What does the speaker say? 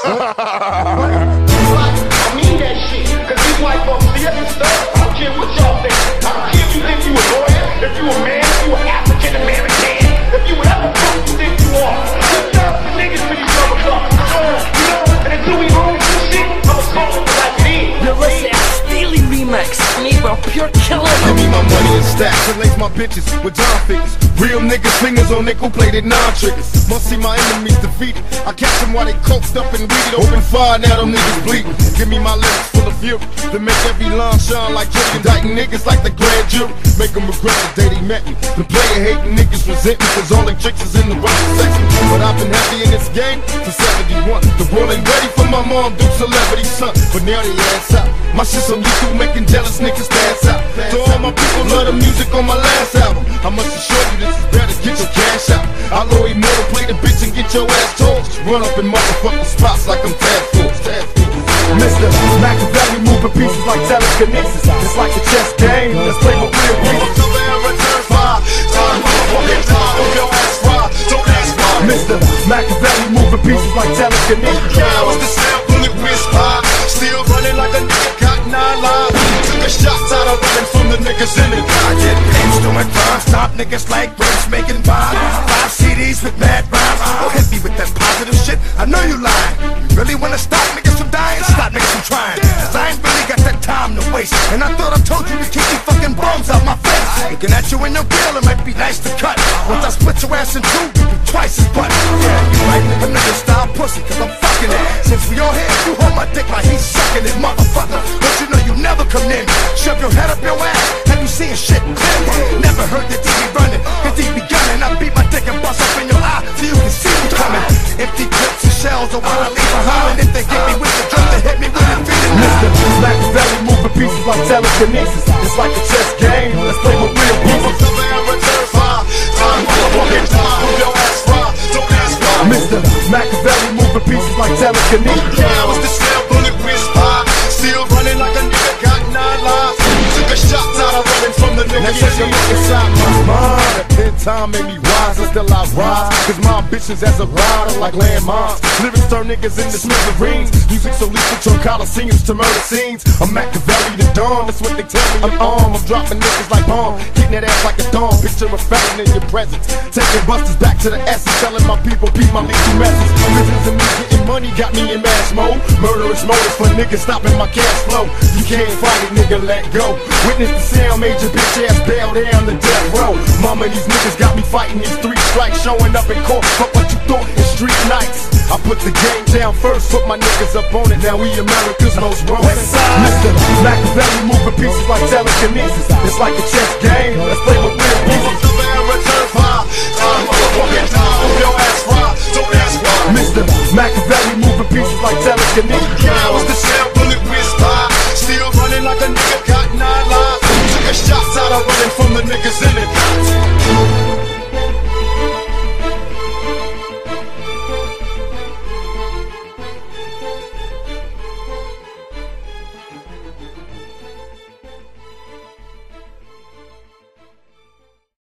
I mean that shit, cause these white folks see us and stuff. I don't care what y'all think. I don't care if you think you a lawyer, if you a man, if you an African American, if you whatever fuck you think you are. Good job for niggas for these motherfuckers. You know, and until we own this shit, I'ma call it like it is. Yo, listen, Steely remix, made by Pure Killer. Give me my money in stacks and lace my bitches with John figures. Real niggas fingers on nickel-plated non-triggers. Must see my enemies defeated. I catch them while they coked up and weeded. Open fire, now them niggas bleeding. Give me my lyrics full of fury to make every line shine like Jody. Indicting niggas like the grand jury. Make them regret the day they met me. The player hating niggas resent me cause all they tricks is in the right section. But I've been happy in this game for 71. The world ain't ready for my mom, do celebrity son. But now they ass out. My shit's so lethal, making jealous niggas pass out. To all my people, love the music on my last album. I must assure you this is better, get your cash out. I'll immortal, play the bitch and get your ass torched. Run up in motherfucking spots like I'm Tad Force. Mr. Machiavelli moving pieces like telekinesis. It's like a chess game, let's play with real pieces. Mr. Machiavelli moving pieces like telekinesis. I was the sound bullet whisper, still running like a nigga got 9 lives. Took a shot out of running from the niggas in it. I get paid doing crime, stop niggas like rapes making vibes. 5 CDs with mad rhymes. Don't hit me with that positive shit, I know you lying. You really wanna stop niggas from dying? Stop niggas from trying. Cause I ain't really got that time to waste. And I thought I told you to keep these fucking bombs out my face. Looking at you in your grill, it might be nice to cut. Once I split your ass in two, you do twice as much. Yeah, you right, nigga, nigga style pussy, cause I'm fucking it. Since we all here, you hold my dick like he's sucking it, motherfucker. Don't you know you never come in? Shove your head up your ass, have you seen shit clear? Never heard the TV running, the TV gunning. I beat my dick and bust up in your eye so you can see me coming. Empty clips and shells are what I leave behind. And if they hit me with the drum, they hit me with the feeling. Mr. Machiavelli moving pieces like telekinesis. It's like a chess game, let's play with real pieces. Mr. Machiavelli moving pieces like telekinesis. I was the sound bullet whisper, still running like a nigga got 9 lives. Took a shot out of running from the niggas. Now take a look inside my mind. That pen time made me wise, and still I rise. Cause my ambitions as a rider like landmines. Lyrics turn niggas into smithereens. Music so lethal, turn coliseums to murder scenes. I'm Machiavelli the Dawn, that's what they tell me I'm on. I'm dropping niggas like bomb, hitting that ass like a dawn. Picture a felon in your presence, taking busters back to the essence. Telling my people, beat my lethal message. Business and me getting money got me in mass mode. Murderous motives for niggas stopping my cash flow. You can't fight it, nigga, let go. Witness the sound, major bitch ass bail down the death row. Mama, these niggas got me fighting these 3 strikes, showing up in court. Fuck what you thought in street nights. I put the game down first, put my niggas up on it. Now we America's most wanted. Mr. Machiavelli moving pieces like telekinesis. It's like a chess game, let's play with real pieces. Mr. Machiavelli moving pieces like telekinesis.